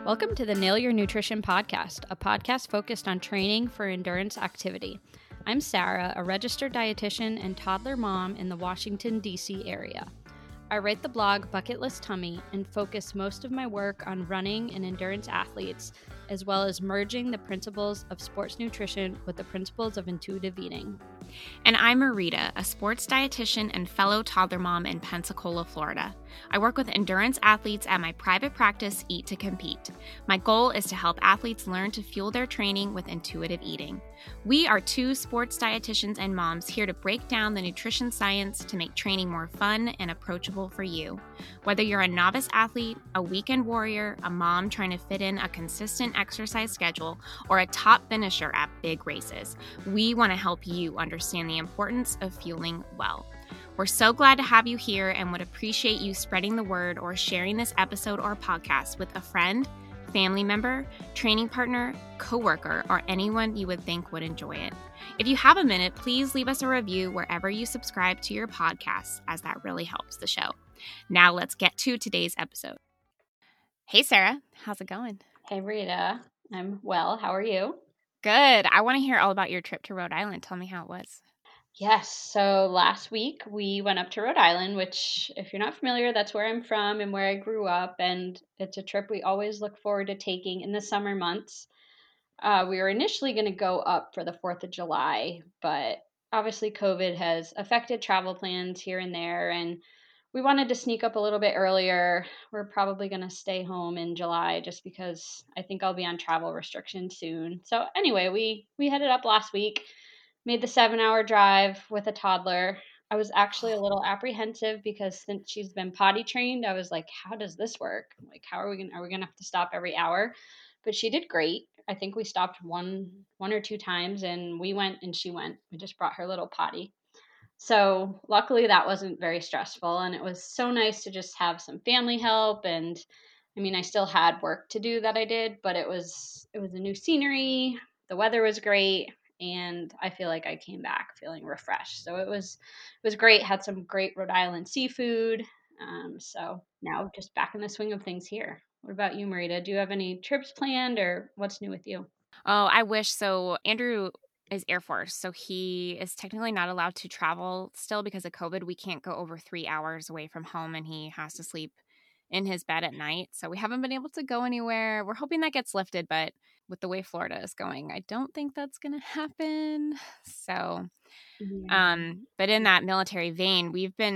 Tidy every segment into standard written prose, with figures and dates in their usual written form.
Welcome to the Nail Your Nutrition podcast, a podcast focused on training for endurance activity. I'm Sarah, a registered dietitian and toddler mom in the Washington, D.C. area. I write the blog Bucket List Tummy and focus most of my work on running and endurance athletes, as well as merging the principles of sports nutrition with the principles of intuitive eating. And I'm Marita, a sports dietitian and fellow toddler mom in Pensacola, Florida. I work with endurance athletes at my private practice, Eat to Compete. My goal is to help athletes learn to fuel their training with intuitive eating. We are two sports dietitians and moms here to break down the nutrition science to make training more fun and approachable for you. Whether you're a novice athlete, a weekend warrior, a mom trying to fit in a consistent exercise schedule, or a top finisher at big races, we want to help you understand the importance of fueling well. We're so glad to have you here and would appreciate you spreading the word or sharing this episode or podcast with a friend, family member, training partner, coworker, or anyone you would think would enjoy it. If you have a minute, please leave us a review wherever you subscribe to your podcasts, as that really helps the show. Now let's get to today's episode. Hey, Sarah. How's it going? Hey, Rita. I'm well. How are you? Good. I want to hear all about your trip to Rhode Island. Tell me how it was. Yes. So last week we went up to Rhode Island, which, if you're not familiar, that's where I'm from and where I grew up. And it's a trip we always look forward to taking in the summer months. We were initially going to go up for the 4th of July, but obviously COVID has affected travel plans here and there. And we wanted to sneak up a little bit earlier. We're probably going to stay home in July just because I think I'll be on travel restrictions soon. So anyway, we headed up last week. Made the 7-hour drive with a toddler. I was actually a little apprehensive because since she's been potty trained, I was like, how does this work? Like, how are we gonna have to stop every hour? But she did great. I think we stopped one or two times and we went and she went. We just brought her little potty. So luckily that wasn't very stressful and it was so nice to just have some family help. And I mean, I still had work to do that I did, but it was a new scenery. The weather was great and I feel like I came back feeling refreshed. So it was great. Had some great Rhode Island seafood. So now just back in the swing of things here. What about you, Marita? Do you have any trips planned or what's new with you? Oh, I wish. So Andrew is Air Force, so he is technically not allowed to travel still because of COVID. We can't go over 3 hours away from home, and he has to sleep in his bed at night. So we haven't been able to go anywhere. We're hoping that gets lifted, but with the way Florida is going, I don't think that's going to happen. So, but in that military vein, we've had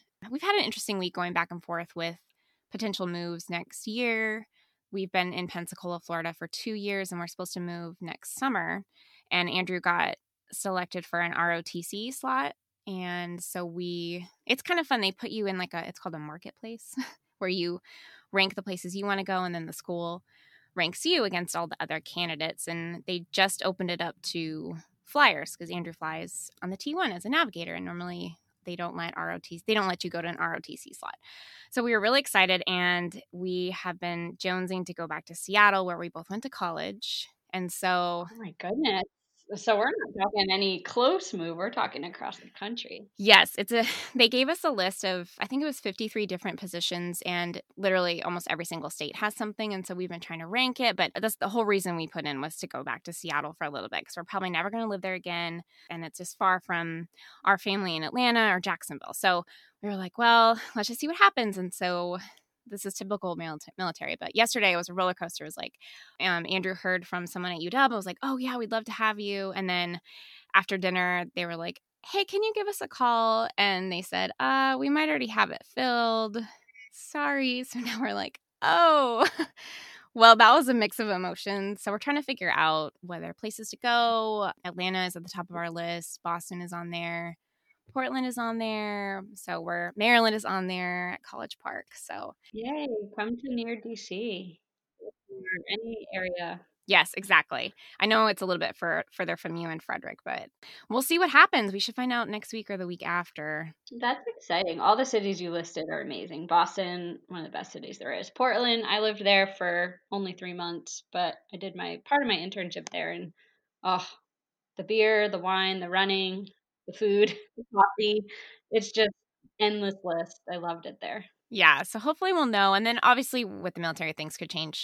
an interesting week going back and forth with potential moves next year. We've been in Pensacola, Florida for 2 years, and we're supposed to move next summer. And Andrew got selected for an ROTC slot. And so it's kind of fun. They put you in it's called a marketplace where you rank the places you want to go, and then the school ranks you against all the other candidates. And they just opened it up to flyers because Andrew flies on the T1 as a navigator, and normally they don't let you go to an ROTC slot. So we were really excited, and we have been jonesing to go back to Seattle where we both went to college. And so, oh my goodness. So we're not talking any close move. We're talking across the country. yes, they gave us a list of, I think it was 53 different positions, and literally almost every single state has something. And so we've been trying to rank it, but that's the whole reason we put in was to go back to Seattle for a little bit because we're probably never going to live there again. And it's just far from our family in Atlanta or Jacksonville. So we were like, well, let's just see what happens. And so this is typical military, but yesterday it was a roller coaster. It was like Andrew heard from someone at UW. I was like, oh yeah, we'd love to have you. And then after dinner, they were like, hey, can you give us a call? And they said, we might already have it filled. Sorry. So now we're like, oh, well, that was a mix of emotions. So we're trying to figure out whether places to go. Atlanta is at the top of our list. Boston is on there. Portland is on there. So Maryland is on there at College Park. So Yay, come to near DC or any area. yes, exactly. I know it's a little bit further from you and Frederick, but we'll see what happens. We should find out next week or the week after. That's exciting. All the cities you listed are amazing. Boston, one of the best cities there is. Portland, I lived there for only 3 months, but I did my part of my internship there and oh, the beer, the wine, the running, the food, the coffee. It's just endless list. I loved it there. Yeah, so hopefully we'll know. And then obviously with the military, things could change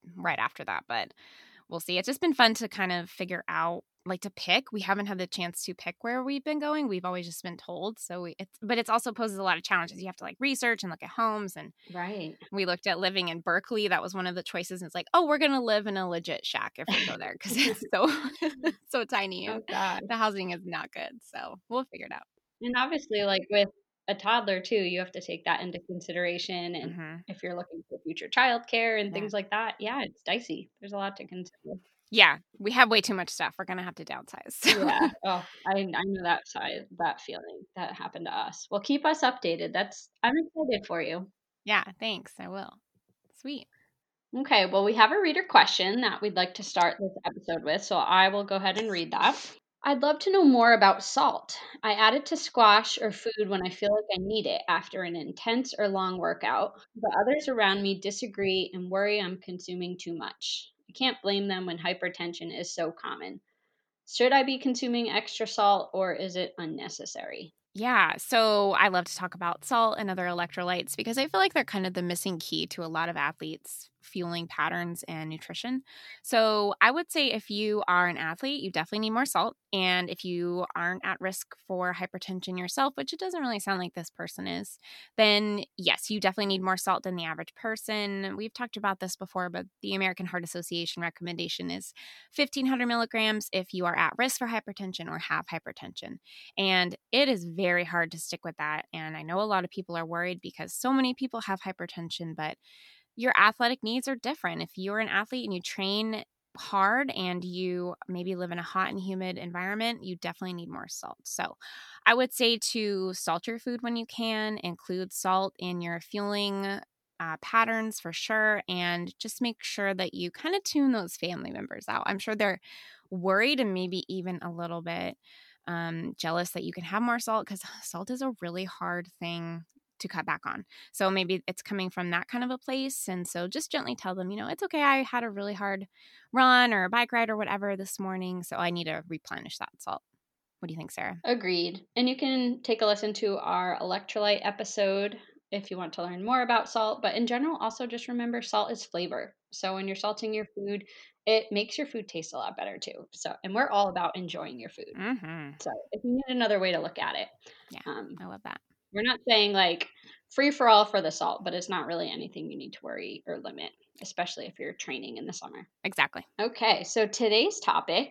right after that, but we'll see. It's just been fun to kind of figure out, like, to pick. We haven't had the chance to pick where we've been going. We've always just been told. But it's also poses a lot of challenges. You have to like research and look at homes. And Right. we looked at living in Berkeley. That was one of the choices. And it's like, oh, we're going to live in a legit shack if we go there because it's so, so tiny Oh and gosh. the housing is not good. So we'll figure it out. And obviously, like with a toddler too, you have to take that into consideration. And Hmm. if you're looking for future childcare and Yeah. things like that, yeah, it's dicey. There's a lot to consider. Yeah. We have way too much stuff. We're going to have to downsize. So. Yeah. Oh, I know that feeling that happened to us. Well, keep us updated. I'm excited for you. Yeah. Thanks. I will. Sweet. Okay, well, we have a reader question that we'd like to start this episode with, so I will go ahead and read that. I'd love to know more about salt. I add it to squash or food when I feel like I need it after an intense or long workout, but others around me disagree and worry I'm consuming too much. I can't blame them when hypertension is so common. Should I be consuming extra salt or is it unnecessary? Yeah, so I love to talk about salt and other electrolytes because I feel like they're kind of the missing key to a lot of athletes' fueling patterns and nutrition. So I would say if you are an athlete, you definitely need more salt. And if you aren't at risk for hypertension yourself, which it doesn't really sound like this person is, then yes, you definitely need more salt than the average person. We've talked about this before, but the American Heart Association recommendation is 1,500 milligrams if you are at risk for hypertension or have hypertension. And it is very hard to stick with that. And I know a lot of people are worried because so many people have hypertension, but your athletic needs are different. If you're an athlete and you train hard and you maybe live in a hot and humid environment, you definitely need more salt. So I would say to salt your food when you can, include salt in your fueling patterns for sure, and just make sure that you kind of tune those family members out. I'm sure they're worried and maybe even a little bit jealous that you can have more salt because salt is a really hard thing to cut back on. So maybe it's coming from that kind of a place. And so just gently tell them, it's okay. I had a really hard run or a bike ride or whatever this morning. So I need to replenish that salt. What do you think, Sarah? Agreed. And you can take a listen to our electrolyte episode if you want to learn more about salt. But in general, also just remember salt is flavor. So when you're salting your food, it makes your food taste a lot better too. So, and we're all about enjoying your food. Mm-hmm. So if you need another way to look at it, Yeah, um, I love that. we're not saying like free for all for the salt, but it's not really anything you need to worry or limit, especially if you're training in the summer. Exactly. Okay, so today's topic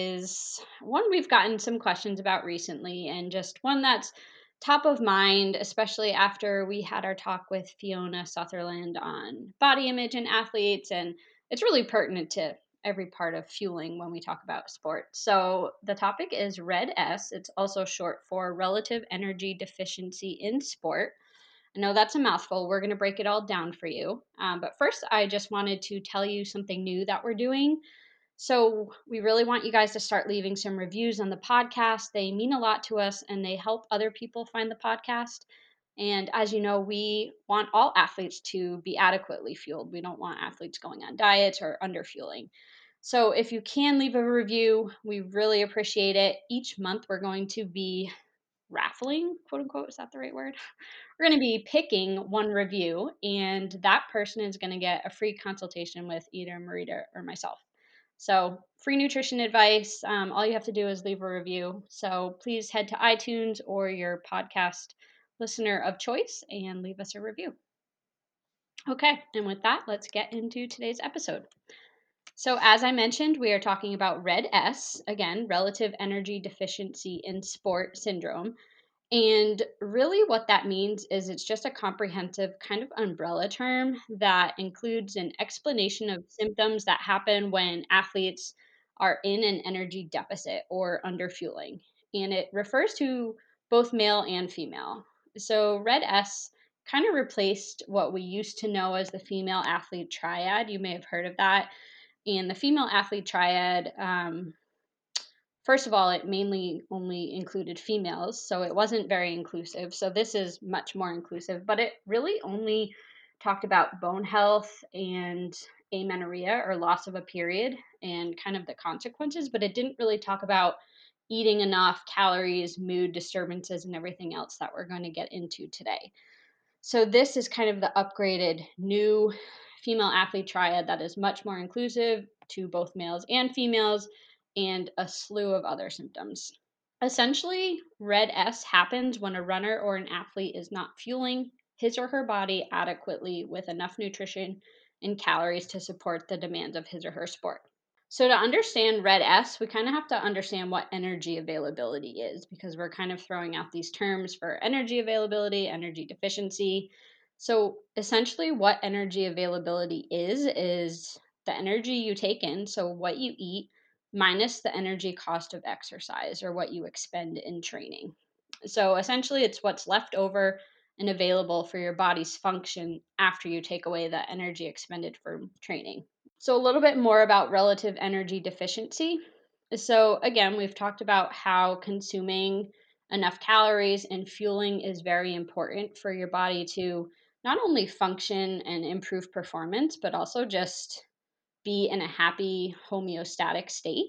is one we've gotten some questions about recently, and just one that's top of mind, especially after we had our talk with Fiona Sutherland on body image and athletes. And it's really pertinent to every part of fueling when we talk about sports. So the topic is Red S. It's also short for relative energy deficiency in sport. I know that's a mouthful. We're going to break it all down for you. But first, I just wanted to tell you something new that we're doing. So, we really want you guys to start leaving some reviews on the podcast. They mean a lot to us and they help other people find the podcast. And as you know, we want all athletes to be adequately fueled. We don't want athletes going on diets or underfueling. So, if you can leave a review, we really appreciate it. Each month, we're going to be raffling, quote unquote. Is that the right word? We're going to be picking one review, and that person is going to get a free consultation with either Marita or myself. So, free nutrition advice. All you have to do is leave a review. So, please head to iTunes or your podcast listener of choice and leave us a review. Okay, and with that, let's get into today's episode. So, as I mentioned, we are talking about Red S, again, relative energy deficiency in sport syndrome. And really, what that means is it's just a comprehensive kind of umbrella term that includes an explanation of symptoms that happen when athletes are in an energy deficit or underfueling. And it refers to both male and female. So, Red S kind of replaced what we used to know as the female athlete triad. You may have heard of that. And the female athlete triad, first of all, it mainly only included females, so it wasn't very inclusive. So this is much more inclusive, but it really only talked about bone health and amenorrhea or loss of a period and kind of the consequences, but it didn't really talk about eating enough, calories, mood disturbances, and everything else that we're going to get into today. So this is kind of the upgraded new female athlete triad that is much more inclusive to both males and females, and a slew of other symptoms. Essentially, red S happens when a runner or an athlete is not fueling his or her body adequately with enough nutrition and calories to support the demands of his or her sport. So, to understand red S, we kind of have to understand what energy availability is, because we're kind of throwing out these terms for energy availability, energy deficiency. So, essentially, what energy availability is the energy you take in, so what you eat, minus the energy cost of exercise or what you expend in training. So, essentially, it's what's left over and available for your body's function after you take away the energy expended from training. So, a little bit more about relative energy deficiency. So, again, we've talked about how consuming enough calories and fueling is very important for your body to not only function and improve performance, but also just be in a happy homeostatic state.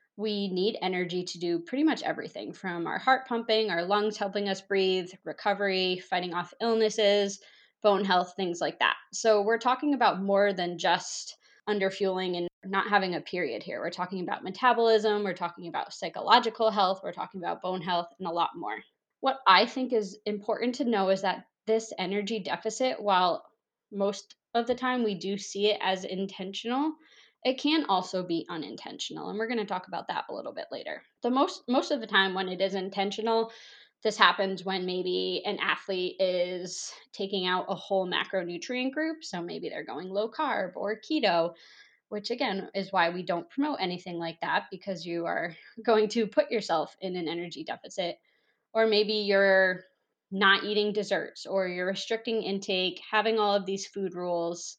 We need energy to do pretty much everything from our heart pumping, our lungs helping us breathe, recovery, fighting off illnesses, bone health, things like that. So, we're talking about more than just underfueling and not having a period here. We're talking about metabolism, we're talking about psychological health, we're talking about bone health, and a lot more. What I think is important to know is that this energy deficit, while most of the time we do see it as intentional, it can also be unintentional, and we're going to talk about that a little bit later. The most of the time when it is intentional, this happens when maybe an athlete is taking out a whole macronutrient group, so maybe they're going low carb or keto, which again is why we don't promote anything like that, because you are going to put yourself in an energy deficit. Or maybe you're not eating desserts, or you're restricting intake, having all of these food rules,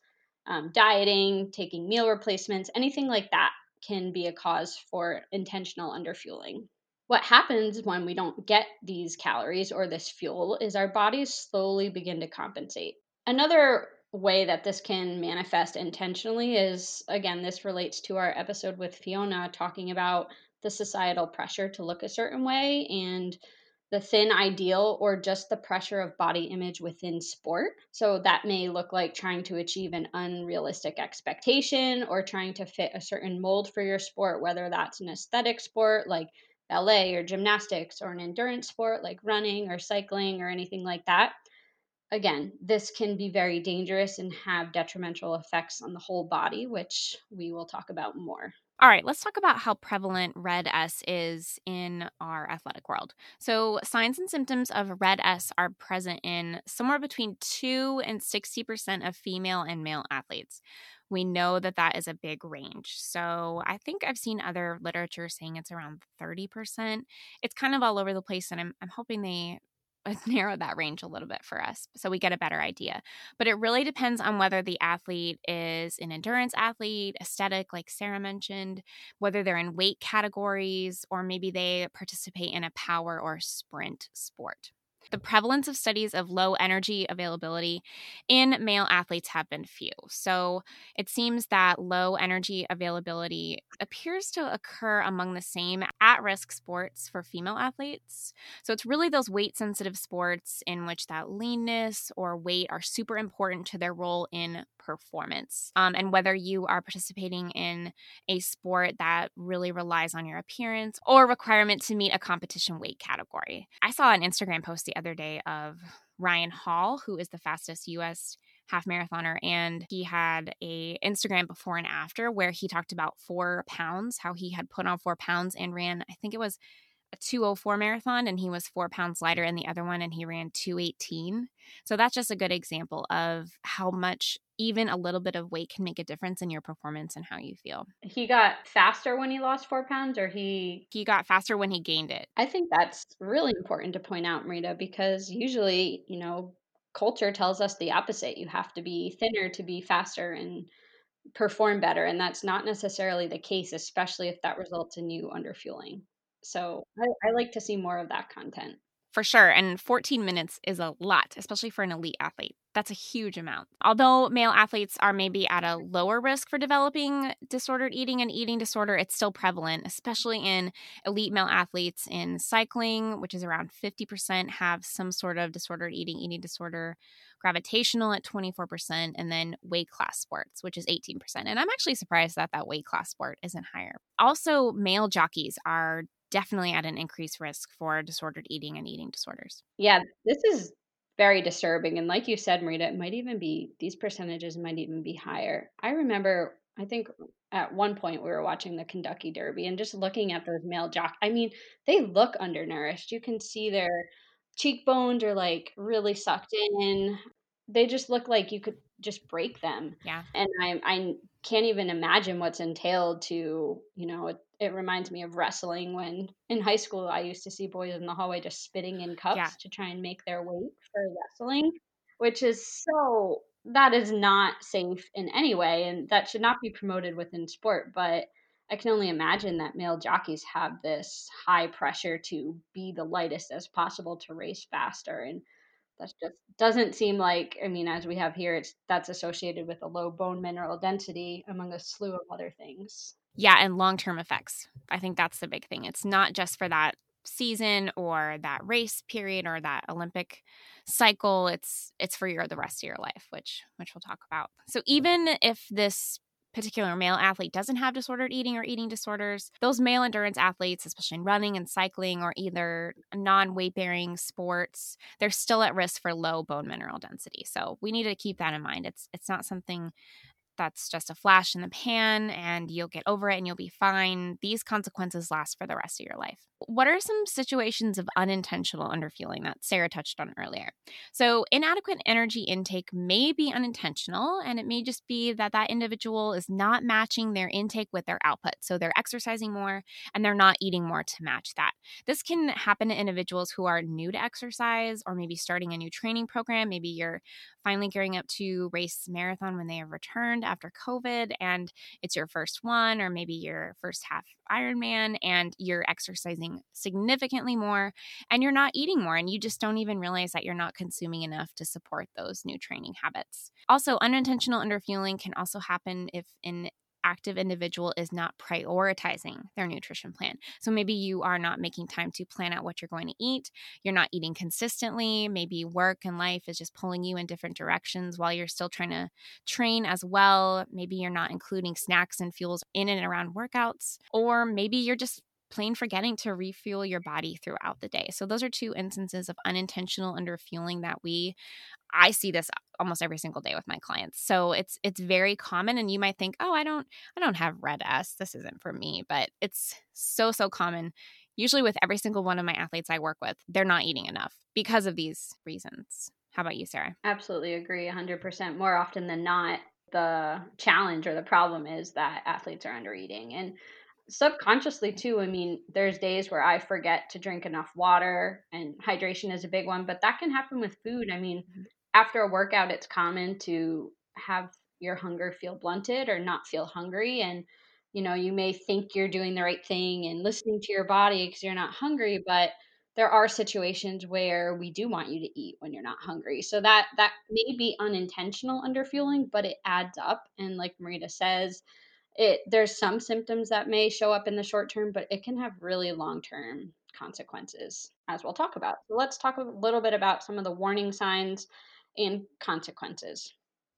dieting, taking meal replacements, anything like that can be a cause for intentional underfueling. What happens when we don't get these calories or this fuel is our bodies slowly begin to compensate. Another way that this can manifest intentionally is, again, this relates to our episode with Fiona talking about the societal pressure to look a certain way and the thin ideal, or just the pressure of body image within sport. So that may look like trying to achieve an unrealistic expectation or trying to fit a certain mold for your sport, whether that's an aesthetic sport like ballet or gymnastics, or an endurance sport like running or cycling or anything like that. Again, this can be very dangerous and have detrimental effects on the whole body, which we will talk about more. All right, let's talk about how prevalent red S is in our athletic world. So, signs and symptoms of red S are present in somewhere between 2 and 60% of female and male athletes. We know that that is a big range. So, I think I've seen other literature saying it's around 30%. It's kind of all over the place, and I'm hoping they narrow that range a little bit for us so we get a better idea. But it really depends on whether the athlete is an endurance athlete, aesthetic, like Sarah mentioned, whether they're in weight categories, or maybe they participate in a power or sprint sport. The prevalence of studies of low energy availability in male athletes have been few. So it seems that low energy availability appears to occur among the same at-risk sports for female athletes. So it's really those weight-sensitive sports in which that leanness or weight are super important to their role in performance. And whether you are participating in a sport that really relies on your appearance or requirement to meet a competition weight category. I saw an Instagram post the other day of Ryan Hall, who is the fastest U.S. half marathoner, and he had a Instagram before and after where he talked about 4 pounds, how he had put on 4 pounds and ran, I think it was a 2:04 marathon, and he was 4 pounds lighter in the other one, and he ran 2:18. So that's just a good example of how much even a little bit of weight can make a difference in your performance and how you feel. He got faster when he lost 4 pounds, or He got faster when he gained it. I think that's really important to point out, Marita, because usually, culture tells us the opposite. You have to be thinner to be faster and perform better. And that's not necessarily the case, especially if that results in you underfueling. So I like to see more of that content. For sure. And 14 minutes is a lot, especially for an elite athlete. That's a huge amount. Although male athletes are maybe at a lower risk for developing disordered eating and eating disorder, it's still prevalent, especially in elite male athletes in cycling, which is around 50% have some sort of disordered eating disorder, gravitational at 24%, and then weight class sports, which is 18%. And I'm actually surprised that that weight class sport isn't higher. Also, male jockeys are definitely at an increased risk for disordered eating and eating disorders. Yeah, this is very disturbing, and like you said, Marita, it might even be these percentages might even be higher. I remember, I think at one point we were watching the Kentucky Derby and just looking at those male I mean, they look undernourished. You can see their cheekbones are like really sucked in. They just look like you could just break them. Yeah. And I can't even imagine what's entailed to, it reminds me of wrestling when in high school I used to see boys in the hallway just spitting in Yeah. cups to try and make their weight for wrestling, which is that is not safe in any way, and that should not be promoted within sport. But I can only imagine that male jockeys have this high pressure to be the lightest as possible to race faster, and that just doesn't seem like, I mean, as we have here, that's associated with a low bone mineral density among a slew of other things. Yeah, and long-term effects. I think that's the big thing. It's not just for that season or that race period or that Olympic cycle. It's for the rest of your life, which we'll talk about. So even if this particular male athlete doesn't have disordered eating or eating disorders, those male endurance athletes, especially in running and cycling or either non-weight bearing sports, they're still at risk for low bone mineral density. So we need to keep that in mind. It's not something that's just a flash in the pan and you'll get over it and you'll be fine. These consequences last for the rest of your life. What are some situations of unintentional underfueling that Sarah touched on earlier? So, inadequate energy intake may be unintentional, and it may just be that that individual is not matching their intake with their output. So, they're exercising more and they're not eating more to match that. This can happen to individuals who are new to exercise or maybe starting a new training program. Maybe you're finally gearing up to race marathon when they have returned after COVID and it's your first one, or maybe your first half Ironman, and you're exercising significantly more and you're not eating more, and you just don't even realize that you're not consuming enough to support those new training habits. Also, unintentional underfueling can also happen if an active individual is not prioritizing their nutrition plan. So maybe you are not making time to plan out what you're going to eat. You're not eating consistently. Maybe work and life is just pulling you in different directions while you're still trying to train as well. Maybe you're not including snacks and fuels in and around workouts, or maybe you're just plain forgetting to refuel your body throughout the day. So those are two instances of unintentional underfueling that I see this almost every single day with my clients. So it's very common, and you might think, "Oh, I don't have red S. This isn't for me." But it's so common. Usually with every single one of my athletes I work with, they're not eating enough because of these reasons. How about you, Sarah? Absolutely agree 100%. More often than not, the challenge or the problem is that athletes are under eating. And subconsciously, too, I mean, there's days where I forget to drink enough water, and hydration is a big one, but that can happen with food. I mean, Mhm. after a workout, it's common to have your hunger feel blunted or not feel hungry. And, you may think you're doing the right thing and listening to your body because you're not hungry, but there are situations where we do want you to eat when you're not hungry. So that may be unintentional underfueling, but it adds up. And like Marita says, there's some symptoms that may show up in the short term, but it can have really long-term consequences, as we'll talk about. So let's talk a little bit about some of the warning signs and consequences.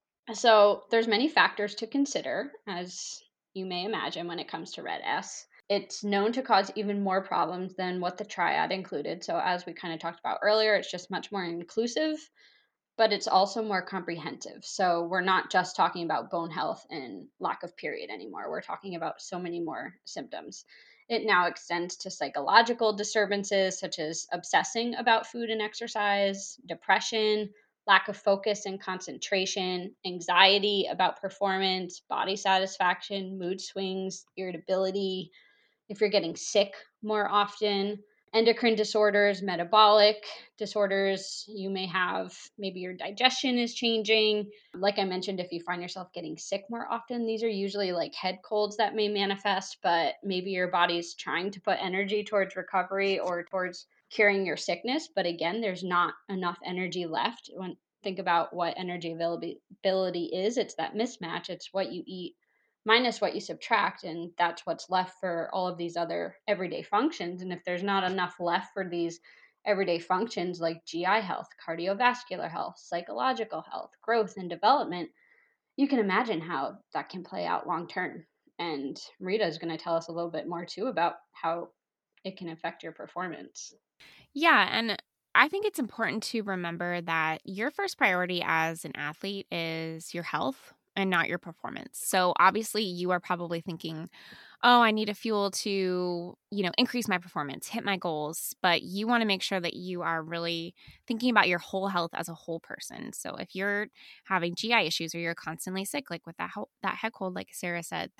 So there's many factors to consider, as you may imagine, when it comes to red S. It's known to cause even more problems than what the triad included. So as we kind of talked about earlier, it's just much more inclusive, but it's also more comprehensive. So we're not just talking about bone health and lack of period anymore. We're talking about so many more symptoms. It now extends to psychological disturbances such as obsessing about food and exercise, depression, lack of focus and concentration, anxiety about performance, body satisfaction, mood swings, irritability, if you're getting sick more often, endocrine disorders, metabolic disorders. You may have, maybe your digestion is changing. Like I mentioned, if you find yourself getting sick more often, these are usually like head colds that may manifest, but maybe your body's trying to put energy towards recovery or towards curing your sickness. But again, there's not enough energy left think about what energy availability is. It's that mismatch. It's what you eat minus what you subtract, and that's what's left for all of these other everyday functions. And if there's not enough left for these everyday functions like GI health, cardiovascular health, psychological health, growth and development, you can imagine how that can play out long term. And Rita is going to tell us a little bit more too about how it can affect your performance. Yeah, and I think it's important to remember that your first priority as an athlete is your health and not your performance. So obviously you are probably thinking, "Oh, I need a fuel to, increase my performance, hit my goals." But you want to make sure that you are really thinking about your whole health as a whole person. So if you're having GI issues or you're constantly sick, like with that head cold, like Sarah said,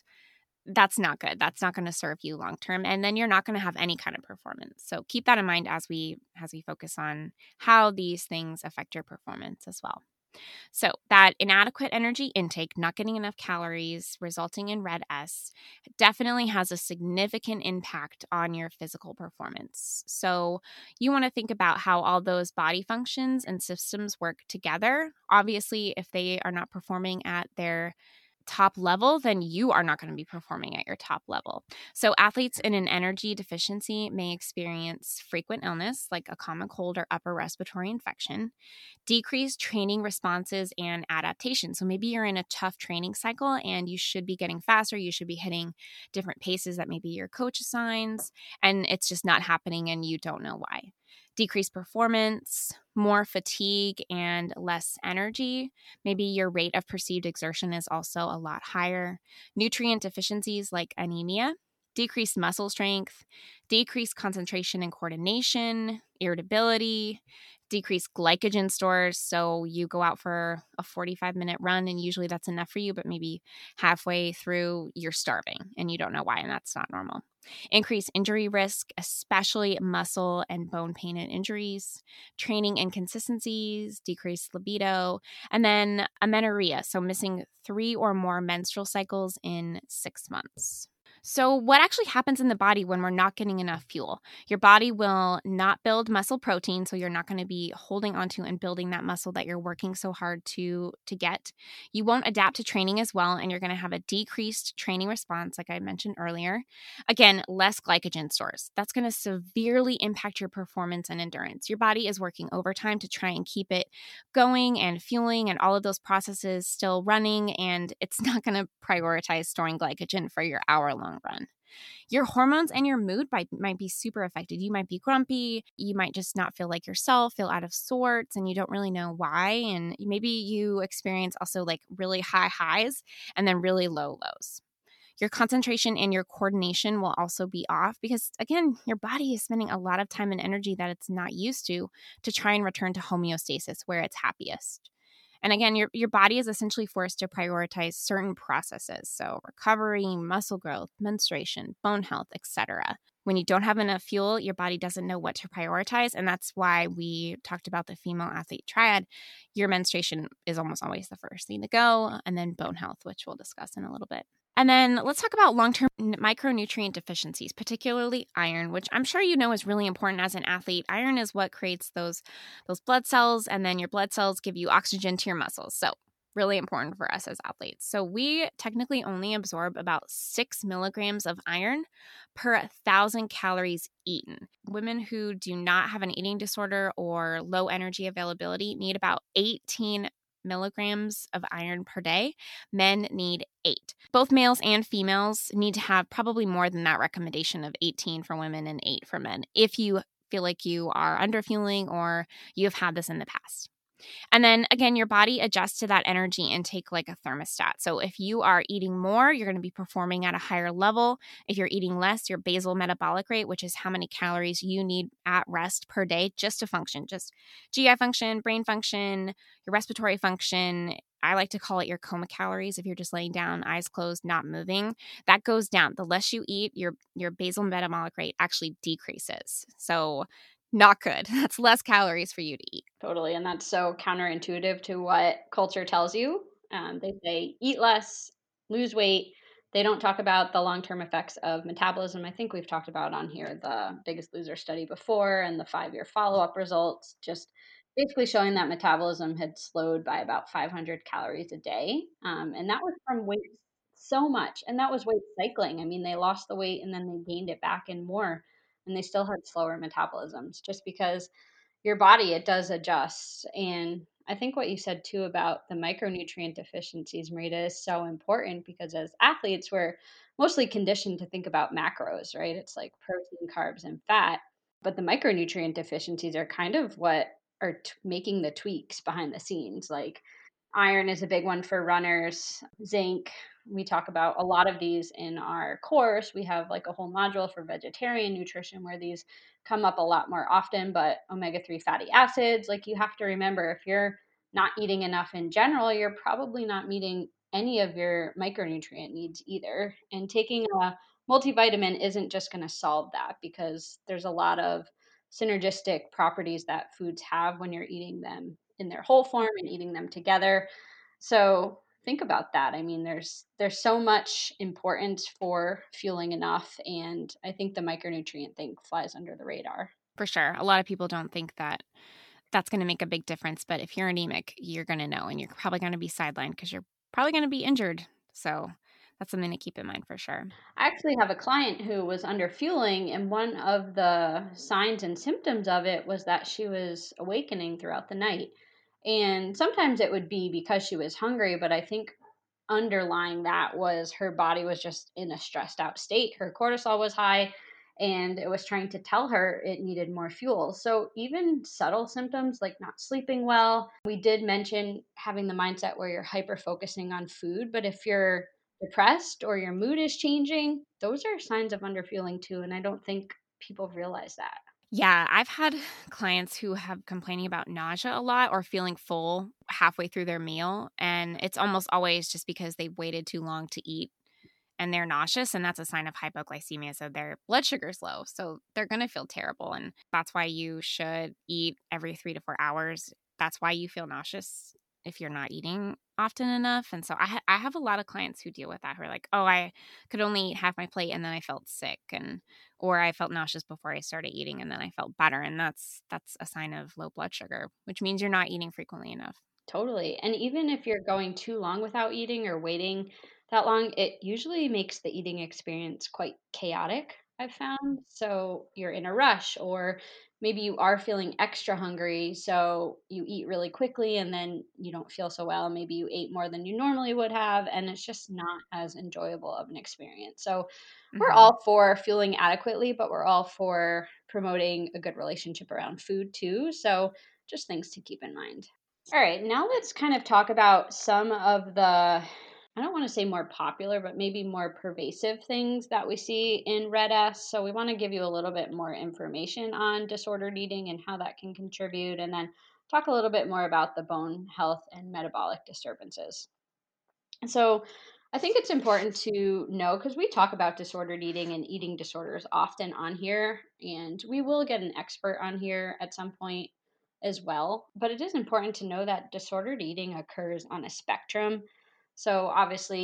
that's not good. That's not going to serve you long term, and then you're not going to have any kind of performance. So keep that in mind as we focus on how these things affect your performance as well. So that inadequate energy intake, not getting enough calories, resulting in red S, definitely has a significant impact on your physical performance. So you want to think about how all those body functions and systems work together. Obviously, if they are not performing at their top level, then you are not going to be performing at your top level. So, athletes in an energy deficiency may experience frequent illness like a common cold or upper respiratory infection, decreased training responses and adaptation. So, maybe you're in a tough training cycle and you should be getting faster, you should be hitting different paces that maybe your coach assigns, and it's just not happening and you don't know why. Decreased performance, more fatigue, and less energy. Maybe your rate of perceived exertion is also a lot higher. Nutrient deficiencies like anemia, decreased muscle strength, decreased concentration and coordination, irritability, decreased glycogen stores. So you go out for a 45-minute run, and usually that's enough for you, but maybe halfway through you're starving and you don't know why, and that's not normal. Increased injury risk, especially muscle and bone pain and injuries, training inconsistencies, decreased libido, and then amenorrhea, so missing 3 or more menstrual cycles in 6 months. So, what actually happens in the body when we're not getting enough fuel? Your body will not build muscle protein, so you're not going to be holding onto and building that muscle that you're working so hard to get. You won't adapt to training as well, and you're going to have a decreased training response, like I mentioned earlier. Again, less glycogen stores. That's going to severely impact your performance and endurance. Your body is working overtime to try and keep it going and fueling and all of those processes still running, and it's not going to prioritize storing glycogen for your hour-long run. Your hormones and your mood might be super affected. You might be grumpy. You might just not feel like yourself, feel out of sorts, and you don't really know why. And maybe you experience also like really high highs and then really low lows. Your concentration and your coordination will also be off because, again, your body is spending a lot of time and energy that it's not used to try and return to homeostasis where it's happiest. And again, your body is essentially forced to prioritize certain processes. So recovery, muscle growth, menstruation, bone health, etc. When you don't have enough fuel, your body doesn't know what to prioritize. And that's why we talked about the female athlete triad. Your menstruation is almost always the first thing to go, and then bone health, which we'll discuss in a little bit. And then let's talk about long-term micronutrient deficiencies, particularly iron, which I'm sure you know is really important as an athlete. Iron is what creates those blood cells, and then your blood cells give you oxygen to your muscles. So really important for us as athletes. So we technically only absorb about 6 milligrams of iron per 1,000 calories eaten. Women who do not have an eating disorder or low energy availability need about 18 milligrams of iron per day. Men need 8. Both males and females need to have probably more than that recommendation of 18 for women and 8 for men if you feel like you are underfueling or you have had this in the past. And then again, your body adjusts to that energy intake like a thermostat. So if you are eating more, you're going to be performing at a higher level. If you're eating less, your basal metabolic rate, which is how many calories you need at rest per day just to function, just GI function, brain function, your respiratory function. I like to call it your coma calories. If you're just laying down, eyes closed, not moving, that goes down. The less you eat, your basal metabolic rate actually decreases. So not good. That's less calories for you to eat. Totally. And that's so counterintuitive to what culture tells you. They say eat less, lose weight. They don't talk about the long term effects of metabolism. I think we've talked about on here the Biggest Loser study before and the 5-year follow up results. Just basically showing that metabolism had slowed by about 500 calories a day. And that was from weight so much. And that was weight cycling. I mean, they lost the weight and then they gained it back and more. And they still had slower metabolisms just because your body, it does adjust. And I think what you said too about the micronutrient deficiencies, Marita, is so important because as athletes, we're mostly conditioned to think about macros, right? It's like protein, carbs, and fat. But the micronutrient deficiencies are kind of what are making the tweaks behind the scenes. Like iron is a big one for runners, zinc. We talk about a lot of these in our course. We have like a whole module for vegetarian nutrition where these come up a lot more often, but omega 3 fatty acids, like you have to remember if you're not eating enough in general, you're probably not meeting any of your micronutrient needs either. And taking a multivitamin isn't just going to solve that because there's a lot of synergistic properties that foods have when you're eating them in their whole form and eating them together. So think about that. I mean, there's so much importance for fueling enough, and I think the micronutrient thing flies under the radar. For sure. A lot of people don't think that that's going to make a big difference, but if you're anemic, you're going to know, and you're probably going to be sidelined because you're probably going to be injured. So that's something to keep in mind for sure. I actually have a client who was under fueling, and one of the signs and symptoms of it was that she was awakening throughout the night. And sometimes it would be because she was hungry, but I think underlying that was her body was just in a stressed out state. Her cortisol was high and it was trying to tell her it needed more fuel. So, even subtle symptoms like not sleeping well, we did mention having the mindset where you're hyper focusing on food. But if you're depressed or your mood is changing, those are signs of underfueling too. And I don't think people realize that. Yeah, I've had clients who have complaining about nausea a lot or feeling full halfway through their meal. And it's almost always just because they waited too long to eat and they're nauseous. And that's a sign of hypoglycemia. So their blood sugar's low. So they're going to feel terrible. And that's why you should eat every 3 to 4 hours. That's why you feel nauseous if you're not eating often enough. And so I have a lot of clients who deal with that who are like, oh, I could only eat half my plate and then I felt sick. And or I felt nauseous before I started eating and then I felt better. And that's a sign of low blood sugar, which means you're not eating frequently enough. Totally. And even if you're going too long without eating or waiting that long, it usually makes the eating experience quite chaotic, I've found. So you're in a rush, or maybe you are feeling extra hungry. So you eat really quickly and then you don't feel so well. Maybe you ate more than you normally would have, and it's just not as enjoyable of an experience. So we're Hmm. all for fueling adequately, but we're all for promoting a good relationship around food too. So just things to keep in mind. All right, now let's kind of talk about some of the, I don't want to say more popular, but maybe more pervasive things that we see in Red S. So we want to give you a little bit more information on disordered eating and how that can contribute, and then talk a little bit more about the bone health and metabolic disturbances. So I think it's important to know because we talk about disordered eating and eating disorders often on here, and we will get an expert on here at some point as well. But it is important to know that disordered eating occurs on a spectrum. So obviously,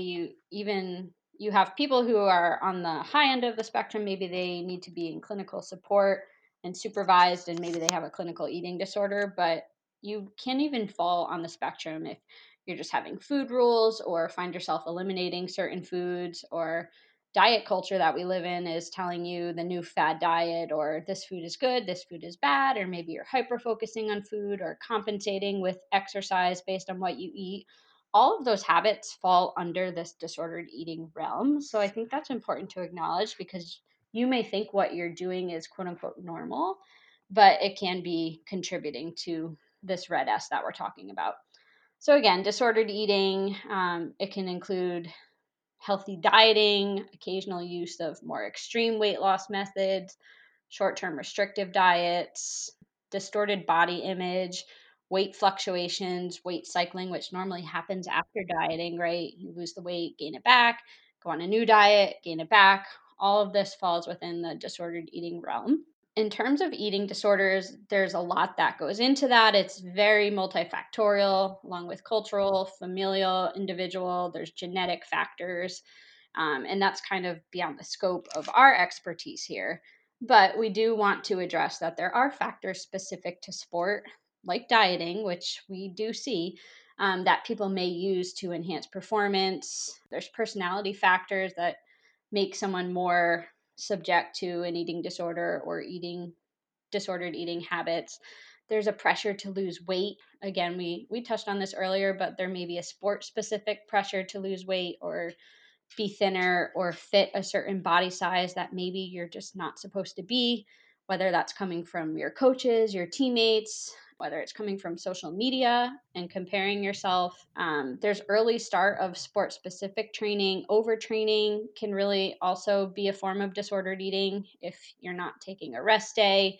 you have people who are on the high end of the spectrum. Maybe they need to be in clinical support and supervised, and maybe they have a clinical eating disorder. But you can even fall on the spectrum if you're just having food rules or find yourself eliminating certain foods, or diet culture that we live in is telling you the new fad diet, or this food is good, this food is bad, or maybe you're hyper focusing on food or compensating with exercise based on what you eat. All of those habits fall under this disordered eating realm. So I think that's important to acknowledge because you may think what you're doing is quote unquote normal, but it can be contributing to this red S that we're talking about. So again, disordered eating, it can include healthy dieting, occasional use of more extreme weight loss methods, short-term restrictive diets, distorted body image, weight fluctuations, weight cycling, which normally happens after dieting, right? You lose the weight, gain it back, go on a new diet, gain it back. All of this falls within the disordered eating realm. In terms of eating disorders, there's a lot that goes into that. It's very multifactorial, along with cultural, familial, individual. There's genetic factors, and that's kind of beyond the scope of our expertise here. But we do want to address that there are factors specific to sport like dieting, which we do see, that people may use to enhance performance. There's personality factors that make someone more subject to an eating disorder or disordered eating habits. There's a pressure to lose weight. Again, we touched on this earlier, but there may be a sport specific pressure to lose weight or be thinner or fit a certain body size that maybe you're just not supposed to be, whether that's coming from your coaches, your teammates, whether it's coming from social media and comparing yourself. There's early start of sport specific training. Overtraining can really also be a form of disordered eating if you're not taking a rest day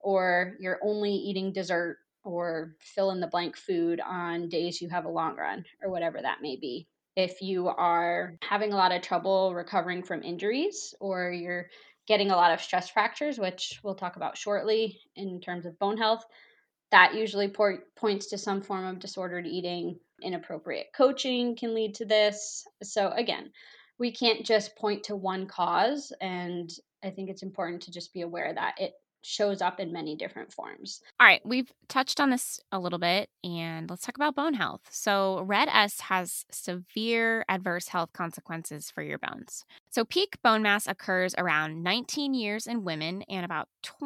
or you're only eating dessert or fill in the blank food on days you have a long run or whatever that may be. If you are having a lot of trouble recovering from injuries or you're getting a lot of stress fractures, which we'll talk about shortly in terms of bone health, that usually points to some form of disordered eating. Inappropriate coaching can lead to this. So, again, we can't just point to one cause. And I think it's important to just be aware that it shows up in many different forms. All right, we've touched on this a little bit, and let's talk about bone health. So, Red S has severe adverse health consequences for your bones. So, peak bone mass occurs around 19 years in women and about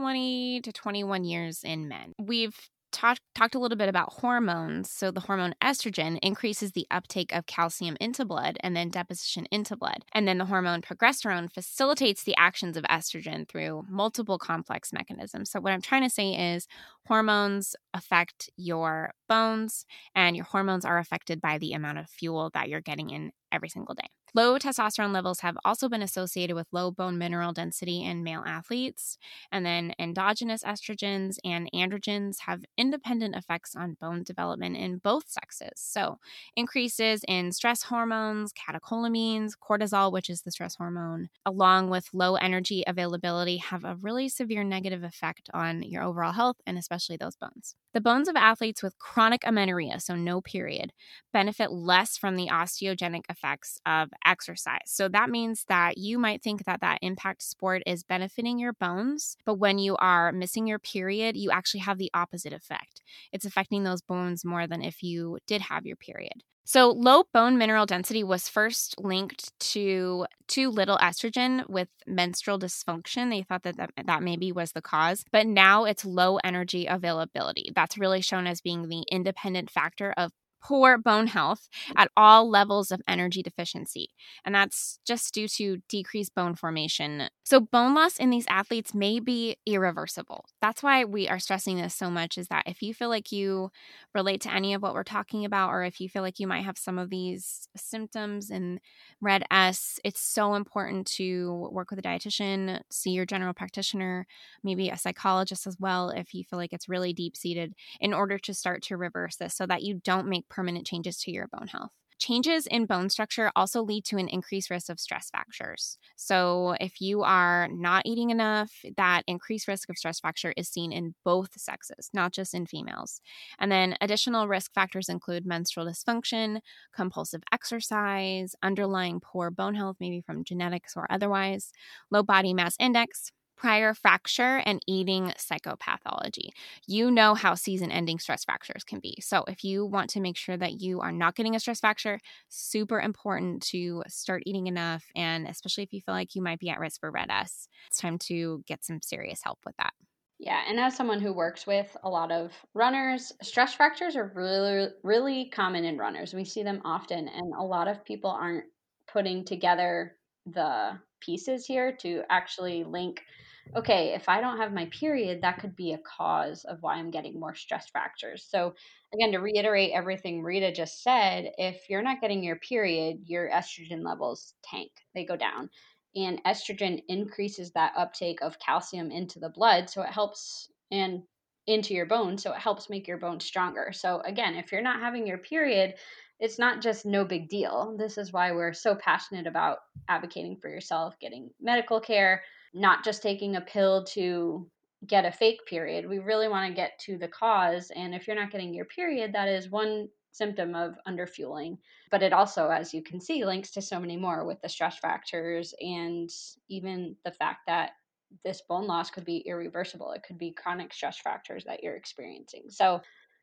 20 to 21 years in men. We've talked a little bit about hormones. So, the hormone estrogen increases the uptake of calcium into blood and then deposition into blood. And then the hormone progesterone facilitates the actions of estrogen through multiple complex mechanisms. So, what I'm trying to say is hormones affect your bones, and your hormones are affected by the amount of fuel that you're getting in every single day. Low testosterone levels have also been associated with low bone mineral density in male athletes. And then endogenous estrogens and androgens have independent effects on bone development in both sexes. So, increases in stress hormones, catecholamines, cortisol, which is the stress hormone, along with low energy availability, have a really severe negative effect on your overall health and especially those bones. The bones of athletes with chronic amenorrhea, so no period, benefit less from the osteogenic effects of exercise. So that means that you might think that that impact sport is benefiting your bones, but when you are missing your period, you actually have the opposite effect. It's affecting those bones more than if you did have your period. So, low bone mineral density was first linked to too little estrogen with menstrual dysfunction. They thought that maybe was the cause, but now it's low energy availability. That's really shown as being the independent factor of poor bone health at all levels of energy deficiency. And that's just due to decreased bone formation. So bone loss in these athletes may be irreversible. That's why we are stressing this so much, is that if you feel like you relate to any of what we're talking about, or if you feel like you might have some of these symptoms in Red S, it's so important to work with a dietitian, see your general practitioner, maybe a psychologist as well, if you feel like it's really deep-seated, in order to start to reverse this so that you don't make permanent changes to your bone health. Changes in bone structure also lead to an increased risk of stress fractures. So, if you are not eating enough, that increased risk of stress fracture is seen in both sexes, not just in females. And then additional risk factors include menstrual dysfunction, compulsive exercise, underlying poor bone health, maybe from genetics or otherwise, low body mass index, prior fracture, and eating psychopathology. You know how season-ending stress fractures can be. So if you want to make sure that you are not getting a stress fracture, super important to start eating enough, and especially if you feel like you might be at risk for Red S, it's time to get some serious help with that. Yeah, and as someone who works with a lot of runners, stress fractures are really, really common in runners. We see them often, and a lot of people aren't putting together the pieces here to actually link, okay, if I don't have my period, that could be a cause of why I'm getting more stress fractures. So, again, to reiterate everything Rita just said, if you're not getting your period, your estrogen levels tank, they go down, and estrogen increases that uptake of calcium into the blood, so it helps, and into your bones, so it helps make your bones stronger. So again, if you're not having your period, it's not just no big deal. This is why we're so passionate about advocating for yourself, getting medical care, not just taking a pill to get a fake period. We really want to get to the cause, and if you're not getting your period, that is one symptom of underfueling. But it also, as you can see, links to so many more with the stress factors and even the fact that this bone loss could be irreversible. It could be chronic stress fractures that you're experiencing. So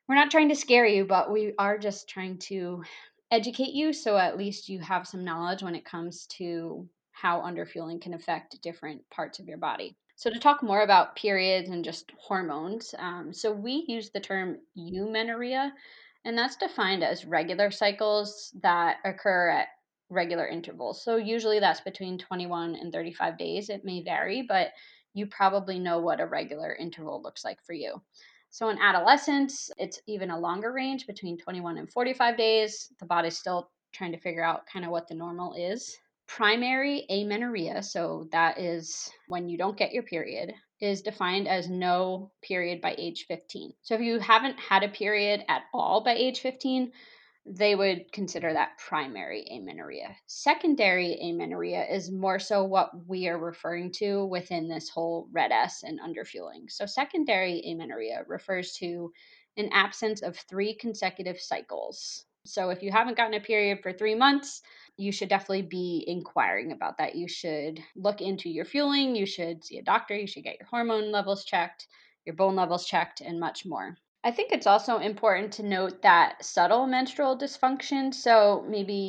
we're not trying to scare you, but we are just trying to educate you so at least you have some knowledge when it comes to how underfueling can affect different parts of your body. So, to talk more about periods and just hormones, so we use the term eumenorrhea, and that's defined as regular cycles that occur at regular intervals. So, usually that's between 21 and 35 days. It may vary, but you probably know what a regular interval looks like for you. So in adolescence, it's even a longer range between 21 and 45 days. The body's still trying to figure out kind of what the normal is. Primary amenorrhea, so that is when you don't get your period, is defined as no period by age 15. So if you haven't had a period at all by age 15, they would consider that primary amenorrhea. Secondary amenorrhea is more so what we are referring to within this whole RED-S and underfueling. So, secondary amenorrhea refers to an absence of 3 consecutive cycles. So, if you haven't gotten a period for 3 months, you should definitely be inquiring about that. You should look into your fueling, you should see a doctor, you should get your hormone levels checked, your bone levels checked, and much more. I think it's also important to note that subtle menstrual dysfunction. So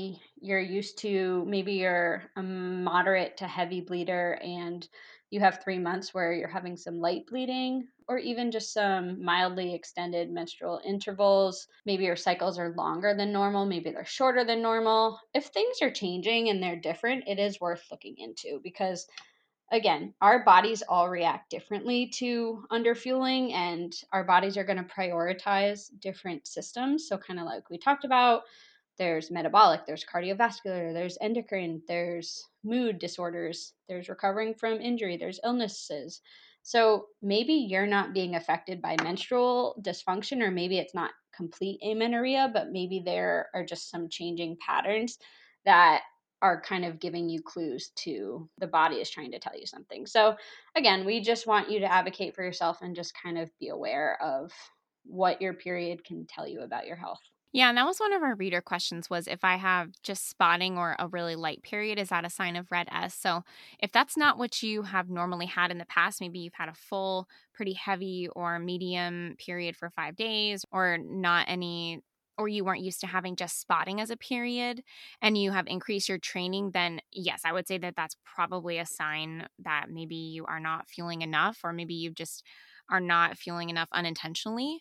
maybe you're a moderate to heavy bleeder and you have 3 months where you're having some light bleeding or even just some mildly extended menstrual intervals. Maybe your cycles are longer than normal, maybe they're shorter than normal. If things are changing and they're different, it is worth looking into because again, our bodies all react differently to underfueling, and our bodies are going to prioritize different systems. So, kind of like we talked about, there's metabolic, there's cardiovascular, there's endocrine, there's mood disorders, there's recovering from injury, there's illnesses. So, maybe you're not being affected by menstrual dysfunction, or maybe it's not complete amenorrhea, but maybe there are just some changing patterns that are kind of giving you clues to the body is trying to tell you something. So, again, we just want you to advocate for yourself and just kind of be aware of what your period can tell you about your health. Yeah, and that was one of our reader questions was if I have just spotting or a really light period, is that a sign of RED-S? So if that's not what you have normally had in the past, maybe you've had a full, pretty heavy or medium period for 5 days or not any, or you weren't used to having just spotting as a period and you have increased your training, then yes, I would say that that's probably a sign that maybe you are not feeling enough or maybe you just are not feeling enough unintentionally.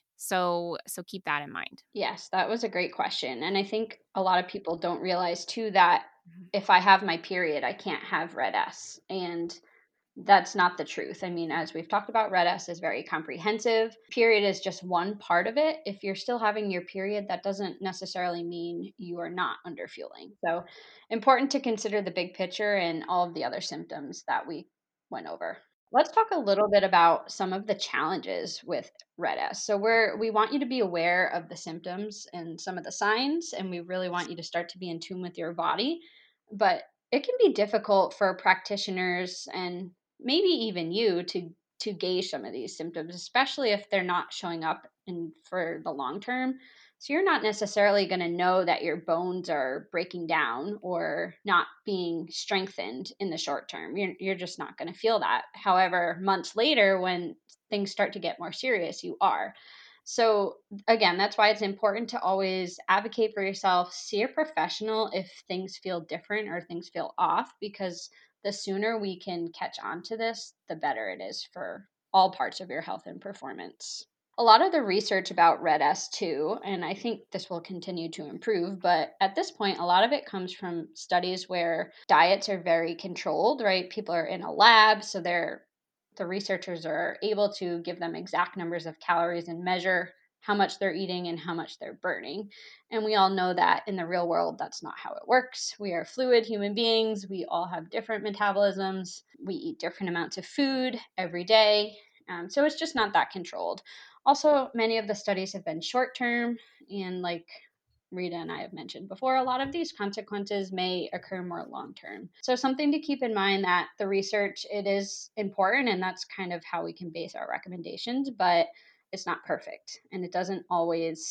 So keep that in mind. Yes, that was a great question. And I think a lot of people don't realize too that Mhm. if I have my period, I can't have red S. And that's not the truth. I mean, as we've talked about, RED-S is very comprehensive. Period is just one part of it. If you're still having your period, that doesn't necessarily mean you are not underfueling. So, important to consider the big picture and all of the other symptoms that we went over. Let's talk a little bit about some of the challenges with RED-S. So we want you to be aware of the symptoms and some of the signs, and we really want you to start to be in tune with your body. But it can be difficult for practitioners and maybe even you to gauge some of these symptoms, especially if they're not showing up in for the long term. So you're not necessarily going to know that your bones are breaking down or not being strengthened in the short term. You're just not going to feel that. However, months later, when things start to get more serious, you are. So, again, that's why it's important to always advocate for yourself, see a professional if things feel different or things feel off, because the sooner we can catch on to this, the better it is for all parts of your health and performance. A lot of the research about RED-S too, and I think this will continue to improve, but at this point, a lot of it comes from studies where diets are very controlled, right? People are in a lab, so the researchers are able to give them exact numbers of calories and measure how much they're eating and how much they're burning. And we all know that in the real world, that's not how it works. We are fluid human beings. We all have different metabolisms. We eat different amounts of food every day. So it's just not that controlled. Also, many of the studies have been short term, and like Rita and I have mentioned before, a lot of these consequences may occur more long term. So something to keep in mind that the research it is important and that's kind of how we can base our recommendations, but it's not perfect and it doesn't always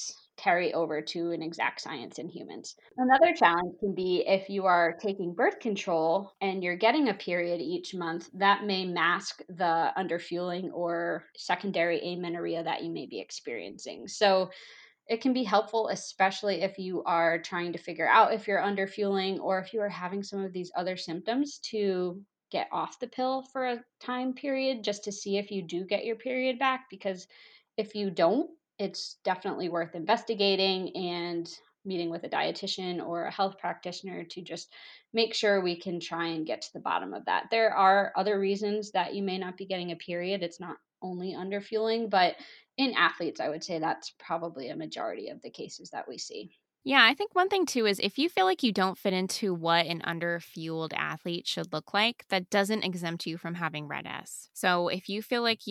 carry over to an exact science in humans. Another challenge can be if you are taking birth control and you're getting a period each month, that may mask the underfueling or secondary amenorrhea that you may be experiencing. So it can be helpful, especially if you are trying to figure out if you're underfueling or if you are having some of these other symptoms, to get off the pill for a time period just to see if you do get your period back. Because if you don't, it's definitely worth investigating and meeting with a dietitian or a health practitioner to just make sure we can try and get to the bottom of that. There are other reasons that you may not be getting a period. It's not only underfueling, but in athletes, I would say that's probably a majority of the cases that we see. Yeah, I think one thing too is if you feel like you don't fit into what an underfueled athlete should look like, that doesn't exempt you from having red S. So if you feel like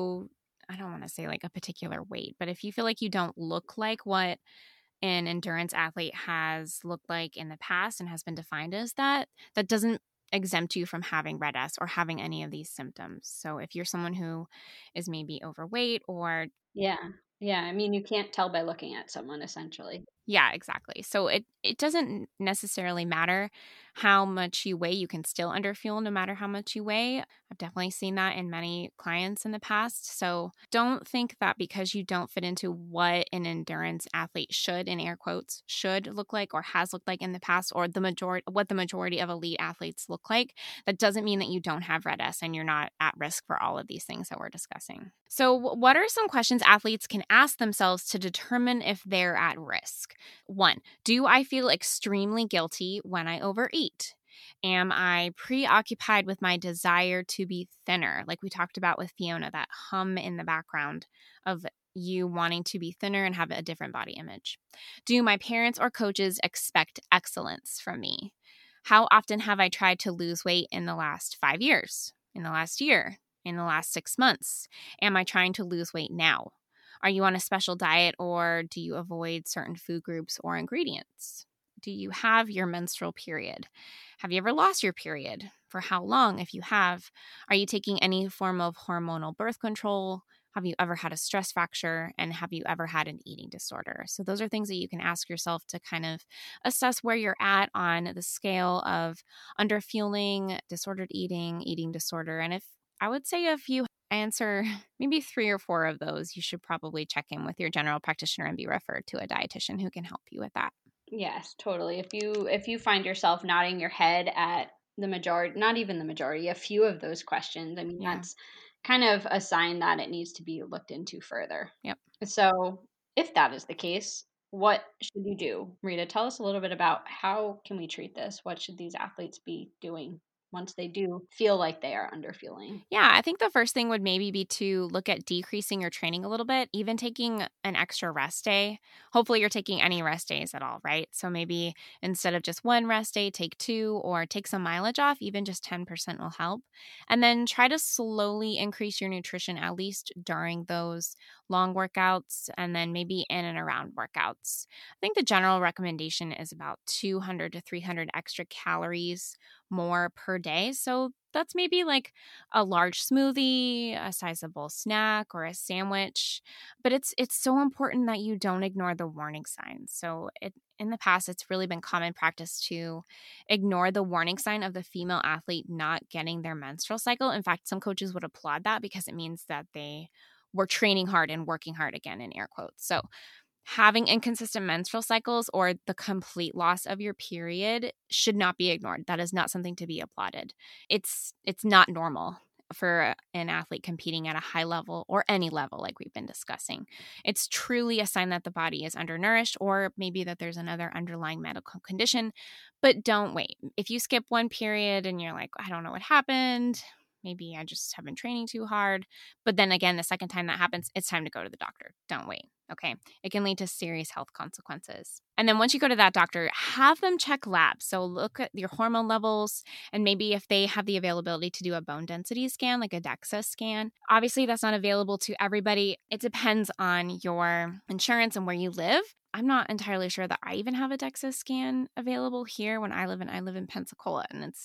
I don't want to say like a particular weight, but if you feel like you don't look like what an endurance athlete has looked like in the past and has been defined as that, that doesn't exempt you from having red S or having any of these symptoms. So if you're someone who is maybe overweight or Yeah. Yeah. I mean, you can't tell by looking at someone essentially. yeah, exactly. So it doesn't necessarily matter how much you weigh. You can still underfuel no matter how much you weigh. I've definitely seen that in many clients in the past. So don't think that because you don't fit into what an endurance athlete should, in air quotes, should look like or has looked like in the past, or what the majority of elite athletes look like, that doesn't mean that you don't have red S and you're not at risk for all of these things that we're discussing. So what are some questions athletes can ask themselves to determine if they're at risk? 1, do I feel extremely guilty when I overeat? Am I preoccupied with my desire to be thinner? Like we talked about with Fiona, that hum in the background of you wanting to be thinner and have a different body image. Do my parents or coaches expect excellence from me? How often have I tried to lose weight in the last 5 years? In the last year? In the last 6 months? Am I trying to lose weight now? Are you on a special diet or do you avoid certain food groups or ingredients? Do you have your menstrual period? Have you ever lost your period? For how long, if you have? Are you taking any form of hormonal birth control? Have you ever had a stress fracture? And have you ever had an eating disorder? So, those are things that you can ask yourself to kind of assess where you're at on the scale of underfueling, disordered eating, eating disorder. And I would say if you answer maybe 3 or 4 of those, you should probably check in with your general practitioner and be referred to a dietitian who can help you with that. Yes, totally. If you find yourself nodding your head at the majority, not even the majority, a few of those questions, I mean, Yeah. that's kind of a sign that it needs to be looked into further. Yep. So, if that is the case, what should you do? Rita, tell us a little bit about how can we treat this? What should these athletes be doing once they do feel like they are underfueling? Yeah, I think the first thing would maybe be to look at decreasing your training a little bit, even taking an extra rest day. Hopefully, you're taking any rest days at all, right? So maybe instead of just one rest day, take 2 or take some mileage off, even just 10% will help. And then try to slowly increase your nutrition, at least during those long workouts and then maybe in and around workouts. I think the general recommendation is about 200 to 300 extra calories more per day. So that's maybe like a large smoothie, a sizable snack, or a sandwich. But it's so important that you don't ignore the warning signs. So in the past, it's really been common practice to ignore the warning sign of the female athlete not getting their menstrual cycle. In fact, some coaches would applaud that because it means that they were training hard and working hard, again in air quotes. So having inconsistent menstrual cycles or the complete loss of your period should not be ignored. That is not something to be applauded. It's not normal for an athlete competing at a high level or any level like we've been discussing. It's truly a sign that the body is undernourished or maybe that there's another underlying medical condition. But don't wait. If you skip one period and you're like, I don't know what happened, maybe I just have been training too hard. But then again, the second time that happens, it's time to go to the doctor. Don't wait. Okay. It can lead to serious health consequences. And then once you go to that doctor, have them check labs. So look at your hormone levels and maybe if they have the availability to do a bone density scan, like a DEXA scan. Obviously, that's not available to everybody. It depends on your insurance and where you live. I'm not entirely sure that I even have a DEXA scan available here when I live in Pensacola, and it's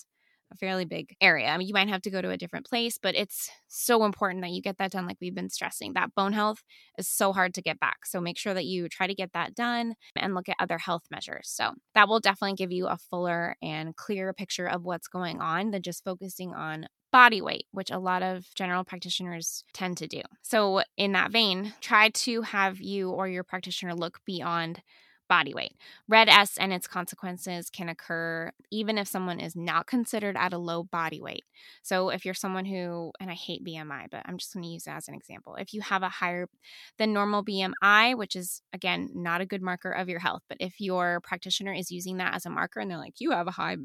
a fairly big area. I mean, you might have to go to a different place, but it's so important that you get that done, like we've been stressing. That bone health is so hard to get back. So make sure that you try to get that done and look at other health measures. So that will definitely give you a fuller and clearer picture of what's going on than just focusing on body weight, which a lot of general practitioners tend to do. So, in that vein, try to have you or your practitioner look beyond body weight. RED-S and its consequences can occur even if someone is not considered at a low body weight. So, if you're someone who, and I hate BMI, but I'm just going to use it as an example. If you have a higher than normal BMI, which is, again, not a good marker of your health, but if your practitioner is using that as a marker and they're like, you have a high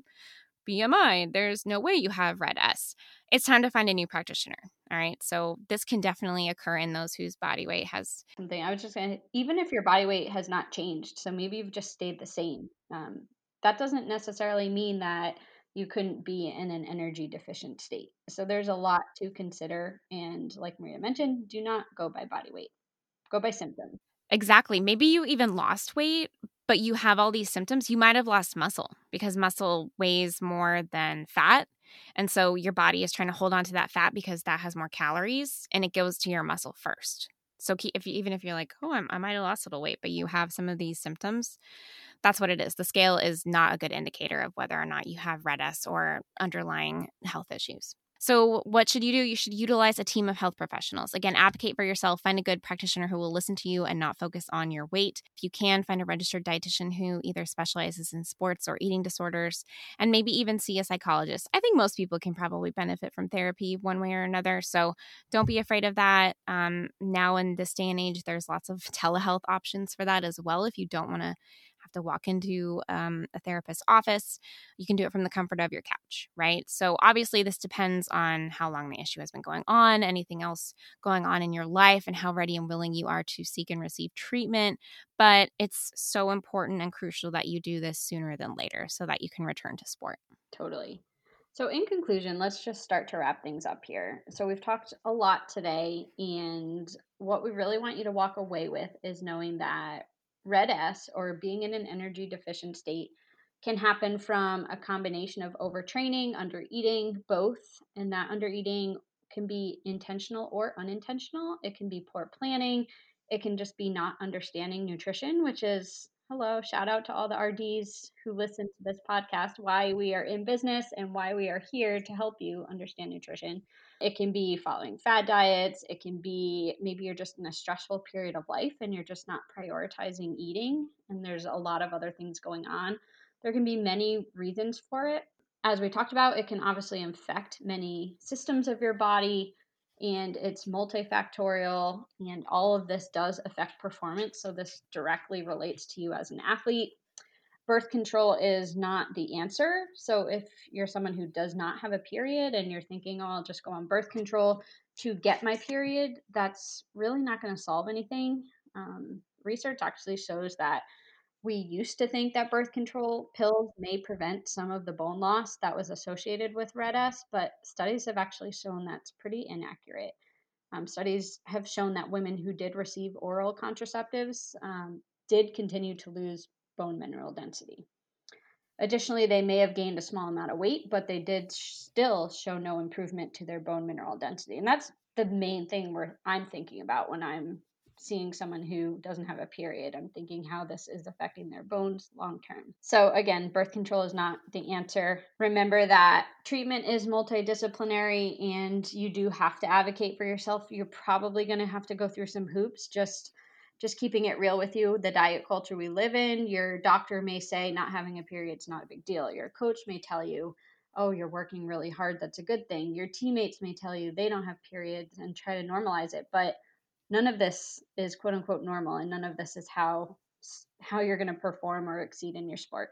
BMI, there's no way you have RED-S. It's time to find a new practitioner. All right. So this can definitely occur in those whose body weight has. Something I was just going to, even if your body weight has not changed, so maybe you've just stayed the same, that doesn't necessarily mean that you couldn't be in an energy deficient state. So there's a lot to consider. And like Maria mentioned, do not go by body weight, go by symptoms. Exactly. Maybe you even lost weight, but you have all these symptoms. You might have lost muscle because muscle weighs more than fat. And so your body is trying to hold on to that fat because that has more calories and it goes to your muscle first. So even if you're like, oh, I might have lost a little weight, but you have some of these symptoms, that's what it is. The scale is not a good indicator of whether or not you have RED-S or underlying health issues. So, what should you do? You should utilize a team of health professionals. Again, advocate for yourself. Find a good practitioner who will listen to you and not focus on your weight. If you can, find a registered dietitian who either specializes in sports or eating disorders, and maybe even see a psychologist. I think most people can probably benefit from therapy one way or another. So, don't be afraid of that. Now, in this day and age, there's lots of telehealth options for that as well. If you don't want to have to walk into a therapist's office, you can do it from the comfort of your couch, right? So obviously this depends on how long the issue has been going on, anything else going on in your life, and how ready and willing you are to seek and receive treatment. But it's so important and crucial that you do this sooner than later so that you can return to sport. Totally. So, in conclusion, let's just start to wrap things up here. So, we've talked a lot today, and what we really want you to walk away with is knowing that RED-S, or being in an energy deficient state, can happen from a combination of overtraining, undereating, both. And that undereating can be intentional or unintentional. It can be poor planning. It can just be not understanding nutrition, which is, hello, shout out to all the RDs who listen to this podcast, why we are in business and why we are here to help you understand nutrition. It can be following fad diets. It can be maybe you're just in a stressful period of life and you're just not prioritizing eating, and there's a lot of other things going on. There can be many reasons for it. As we talked about, it can obviously affect many systems of your body, and it's multifactorial, and all of this does affect performance. So this directly relates to you as an athlete. Birth control is not the answer. So if you're someone who does not have a period and you're thinking, oh, I'll just go on birth control to get my period, that's really not going to solve anything. Research actually shows that we used to think that birth control pills may prevent some of the bone loss that was associated with RED-S, but studies have actually shown that's pretty inaccurate. Studies have shown that women who did receive oral contraceptives did continue to lose bone mineral density. Additionally, they may have gained a small amount of weight, but they did still show no improvement to their bone mineral density. And that's the main thing I'm thinking about when I'm seeing someone who doesn't have a period. I'm thinking how this is affecting their bones long term. So, again, birth control is not the answer. Remember that treatment is multidisciplinary and you do have to advocate for yourself. You're probably going to have to go through some hoops, just keeping it real with you, the diet culture we live in. Your doctor may say not having a period is not a big deal. Your coach may tell you, oh, you're working really hard, that's a good thing. Your teammates may tell you they don't have periods and try to normalize it, but none of this is quote unquote normal, and none of this is how you're going to perform or exceed in your sport.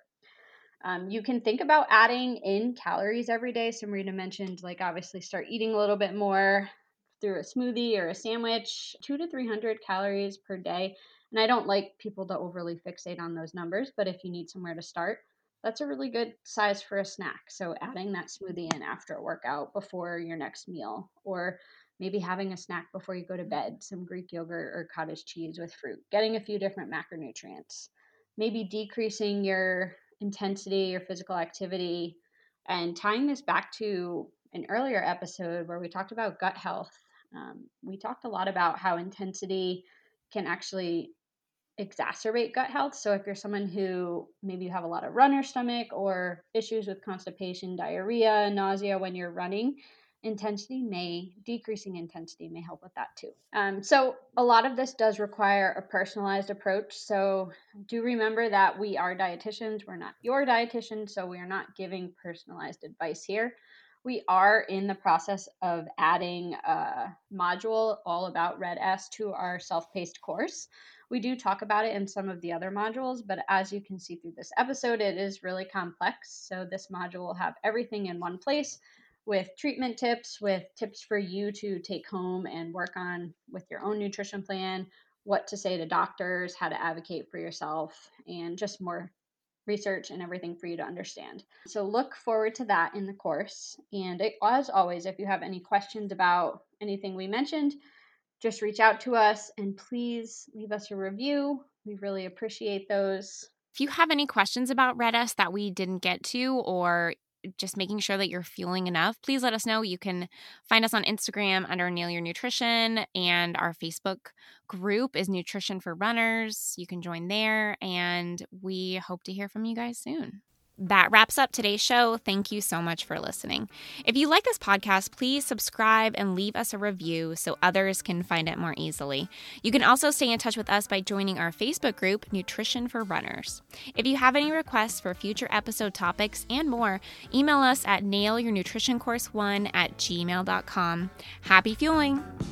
You can think about adding in calories every day. So Marina mentioned, like, obviously start eating a little bit more through a smoothie or a sandwich, 200 to 300 calories per day. And I don't like people to overly fixate on those numbers, but if you need somewhere to start, that's a really good size for a snack. So adding that smoothie in after a workout before your next meal, or maybe having a snack before you go to bed, some Greek yogurt or cottage cheese with fruit, getting a few different macronutrients, maybe decreasing your intensity or physical activity And tying this back to an earlier episode where we talked about gut health, we talked a lot about how intensity can actually exacerbate gut health. So if you're someone who maybe you have a lot of runner stomach or issues with constipation, diarrhea, nausea when you're running, decreasing intensity may help with that too. So a lot of this does require a personalized approach. So do remember that we are dietitians. We're not your dietitian, so we are not giving personalized advice here. We are in the process of adding a module all about Red-S to our self-paced course. We do talk about it in some of the other modules, but as you can see through this episode, it is really complex. So this module will have everything in one place with treatment tips, with tips for you to take home and work on with your own nutrition plan, what to say to doctors, how to advocate for yourself, and just more research and everything for you to understand. So look forward to that in the course. And as always, if you have any questions about anything we mentioned, just reach out to us and please leave us a review. We really appreciate those. If you have any questions about Red-S that we didn't get to, or just making sure that you're fueling enough, please let us know. You can find us on Instagram under Nail Your Nutrition, and our Facebook group is Nutrition for Runners. You can join there, and we hope to hear from you guys soon. That wraps up today's show. Thank you so much for listening. If you like this podcast, please subscribe and leave us a review so others can find it more easily. You can also stay in touch with us by joining our Facebook group, Nutrition for Runners. If you have any requests for future episode topics and more, email us at nailyournutritioncourse1@gmail.com. Happy fueling!